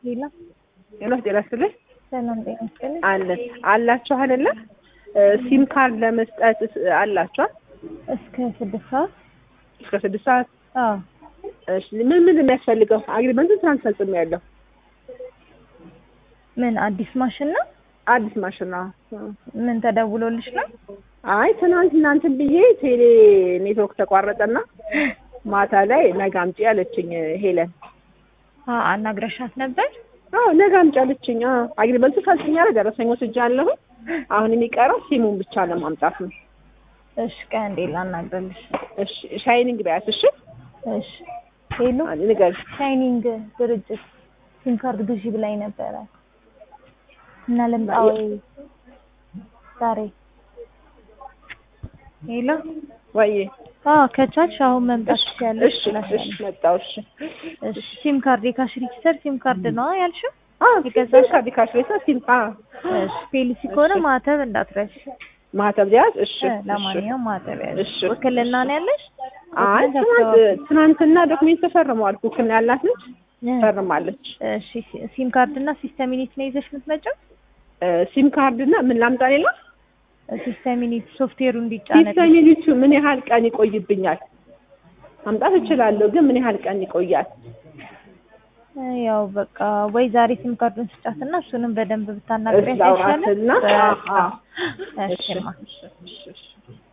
ሌላ ጤና ይስጥልኝ። ሰላም ጤና ይስጥልኝ። አላችሁ አይደለ? ሲም ካርድ ለመስጠት አላችሁ? እስከ 6 ሰዓት። እስከ 6 ሰዓት? አዎ። እሺ ምን የሚያስፈልገው? አግሪመንቱን ትናንት ፈጽሜያለሁ። ምን አዲስ ማሽን ነው? አዲስ ማሽን ነው። ምን ተደውሎልሽ ነው? አይ ትናንት እናንተን ብዬ ቴሌ ኔትወርክ ተቋረጠና ማታ ላይ ነገ አምጪ አለችኝ ሄለን። አናግረሻት ነበር? አዎ ነገ አምጪ አለችኝ። አግሪመንቱ ፈጽሜያለሁ፣ ደረሰኝ ወስጃለሁ። አሁን የሚቀረው ሲሙን ብቻ ለማምጣት ነው። እሺ ቀንዴ ላናግርልሽ። እሺ ሻይኒንግ ቢያስ እሺ። እሺ ሄሎ ንገሪ። ሻይኒንግ ድርጅት ሲም ካርድ ግዢ ብላኝ ነበረ እና ልምጣ ወይ ዛሬ? ሄሎ ወይ ከቻልሽ አሁን መምጣት ትችያለሽ። እሺ መጣሁ። እሺ ሲም ካርድ የካሽ ሪጂስተር ሲም ካርድ ነው ያልሽው? የገዛሽ ካርድ ካሽ ሪጂስተር ሲም እሺ ፔሊሲ ከሆነ ማተብ እንዳትረሺ። ማተብ ያዝ። እሺ ለማንኛውም ማተብ ያዝ። እሺ ውክልና ነው ያለሽ? አይ ትናንትና ዶክሜንት ተፈርሟል። ውክልና ያላት ነች ፈርማለች። እሺ ሲም ካርድ እና ሲስተም ዩኒት ነው ይዘሽ የምትመጪው? ሲም ካርድ እና ምን ላምጣ ሌላ? ሲስተም ዩኒት ሶፍትዌሩ እንዲጫነልሽ። ሲስተም ዩኒቱ ምን ያህል ቀን ይቆይብኛል? ማምጣት እችላለሁ ግን ምን ያህል ቀን ይቆያል? ያው በቃ ወይ ዛሬ ሲም ካርዱን ስጫትና እሱንም በደንብ ብታናግሪያት ይሻላል። እሺ